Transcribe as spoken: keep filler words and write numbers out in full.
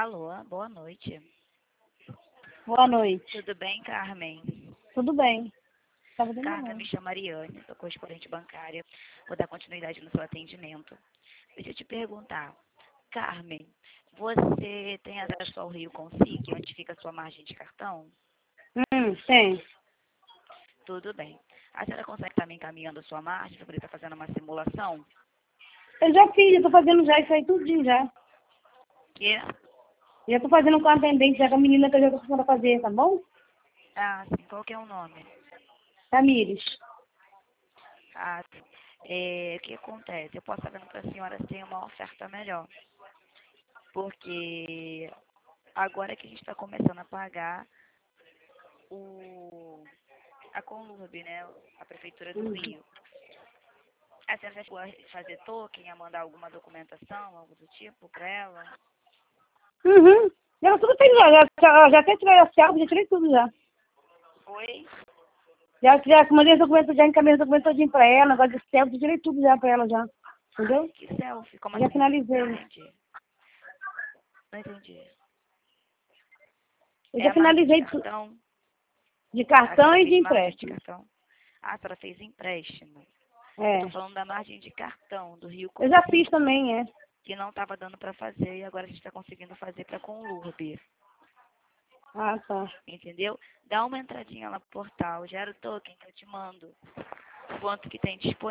Alô, boa noite. Boa noite. Tudo bem, Carmen? Tudo bem. Tava Carmen, demorando. me chamo Ariane, sou correspondente bancária. Vou dar continuidade no seu atendimento. Deixa eu te perguntar. Carmen, você tem acesso ao Rio Consic, onde fica a sua margem de cartão? Hum, tem. Tudo bem. A senhora consegue estar me encaminhando a sua margem para poder estar fazendo uma simulação? Eu já fiz, eu tô fazendo já isso aí tudinho já. Que? Já tô fazendo com a atendente, já com a menina que eu já tô precisando fazer, tá bom? Ah, sim. Qual que é o nome? Tamires. Ah, tá. É, o que acontece? Eu posso estar vendo para a senhora se tem uma oferta melhor. Porque agora que a gente está começando a pagar o, a Conlurb, né? A Prefeitura do Uhum. Rio. A senhora já chegou a fazer token, a mandar alguma documentação, algo do tipo, para ela? Uhum. Já tudo fez já, já, já, já até tirei a selfie, já tirei tudo já. Oi? Já, já mandei os documentos, já encaminhei os documentos todinho pra ela, negócio de selfie, já tirei tudo já pra ela já. Entendeu? Que selfie? Como Já assim? finalizei. Não entendi. Não entendi. Eu É já a margem de finalizei tu- cartão? de A cartão senhora e de fez margem de empréstimo. cartão? Ah, a senhora fez empréstimo. Eu tô É. falando da margem de cartão do Rio Eu já fiz Consic, também, é. que não estava dando para fazer e agora a gente está conseguindo fazer para Conlurb. Ah, tá. Entendeu? Dá uma entradinha lá no portal, gera o token que eu te mando. Quanto que tem disponível.